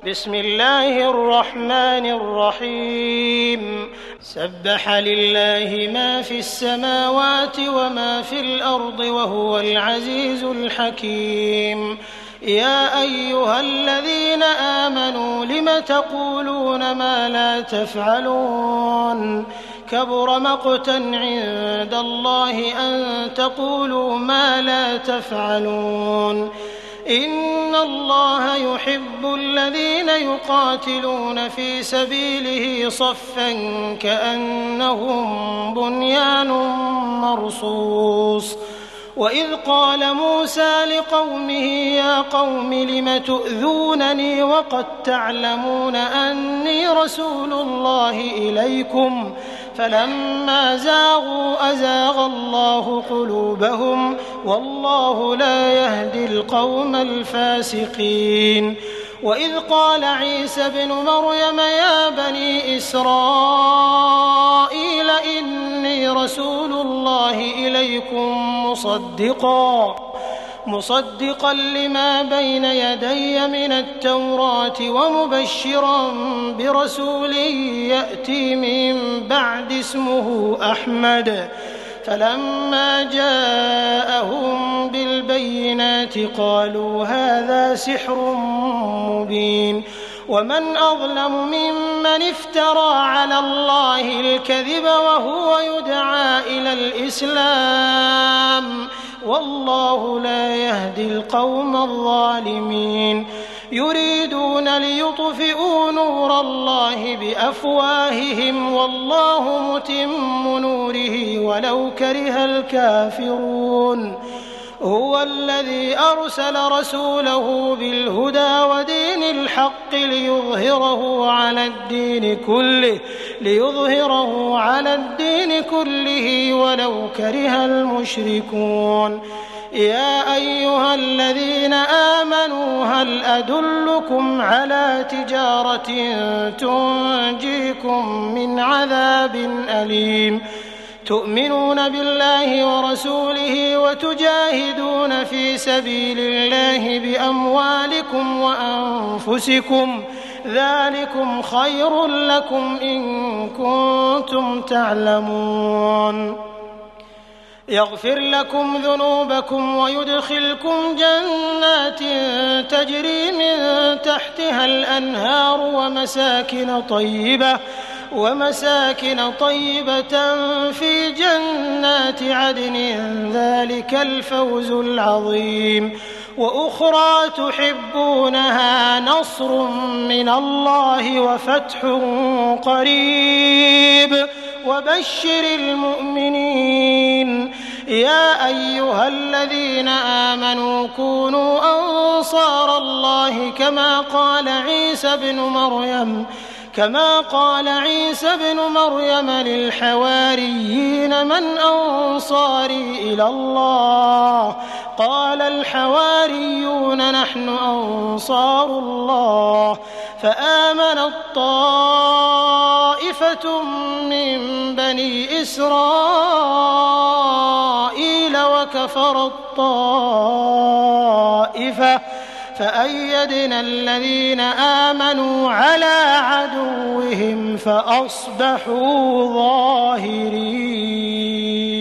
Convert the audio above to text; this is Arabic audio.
بسم الله الرحمن الرحيم سبح لله ما في السماوات وما في الأرض وهو العزيز الحكيم يا أيها الذين آمنوا لم تقولون ما لا تفعلون كبر مقتا عند الله أن تقولوا ما لا تفعلون إن الله يحب الذين يقاتلون في سبيله صفا كأنهم بنيان مرصوص وإذ قال موسى لقومه يا قوم لم تؤذونني وقد تعلمون أني رسول الله إليكم فلما زاغوا أزاغ الله قلوبهم والله لا يهدي القوم الفاسقين وإذ قال عيسى ابن مريم يا بني إسرائيل إني رسول الله إليكم مصدقا لما بين يدي من التوراة ومبشرا برسول يأتي من بعد اسمه أحمد فلما جاءهم بالبينات قالوا هذا سحر مبين ومن أظلم ممن افترى على الله الكذب وهو يدعى إلى الإسلام والله لا يهدي القوم الظالمين يريدون ليطفئوا نور الله بأفواههم والله متم نوره ولو كره الكافرون هو الذي أرسل رسوله بالهدى ودين الحق ليظهره على الدين كله ولو كره المشركون يا أيها الذين آمنوا هل أدلكم على تجارة تنجيكم من عذاب أليم تؤمنون بالله ورسوله وتجاهدون في سبيل الله بأموالكم وأنفسكم ذلكم خير لكم إن كنتم تعلمون يغفر لكم ذنوبكم ويدخلكم جنات تجري من تحتها الأنهار ومساكن طيبة في جنات عدن ذلك الفوز العظيم وأخرى تحبونها نصر من الله وفتح قريب وبشر المؤمنين يا أيها الذين آمنوا كونوا أنصار الله كما قال عيسى بن مريم للحواريين من أنصاري إلى الله قال الحواريون نحن أنصار الله فآمنت طائفة من بني إسرائيل وكفرت طائفة فأيدنا الذين آمنوا على عدوهم فأصبحوا ظاهرين.